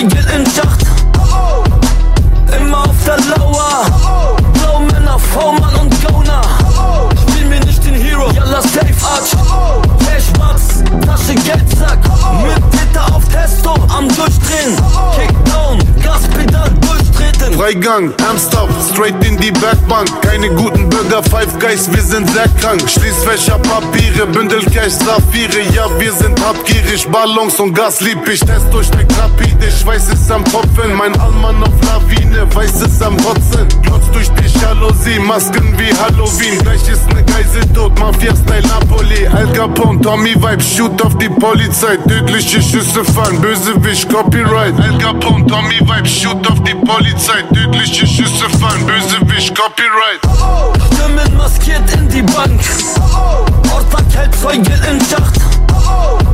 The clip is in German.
Zeuge in Schacht. Immer auf der Lauer. Blaumänner, V-Mann und Gauner. Spiel mir nicht den Hero, Yalla Safe Arch. Cashbox, Tasche, Geldsack. Mit Täter auf Testo, am Durchdrehen. Kickdown, Gaspedal durchtreten. Freigang, Amstop, straight in die Werkbank. Keine guten Bürger, Five Guys, wir sind sehr krank. Schließfächer, Papiere, Bündel, Cash, Saphire. Ja, wir sind habgierig, Ballons und Gas lieb ich. Testo steckt rapide, Schweiß ist am Tropfen. Mein Allmann auf Lawine, Weiß ist am Rotzen. Glotz durch die Jalousie, Masken wie Halloween. Gleich ist ne Geisel tot, Mafia-Style Napoli. Al Capone, Tommy Vibe, shoot auf die Polizei. Tödliche Schüsse fallen, Bösewicht, Copyright. Al Capone, Tommy Vibe, shoot auf die Polizei. Tödliche Schüsse fallen, Bösewicht, Copyright. Stimmen maskiert in die Bank. Ortag hält Zeuge in Schacht.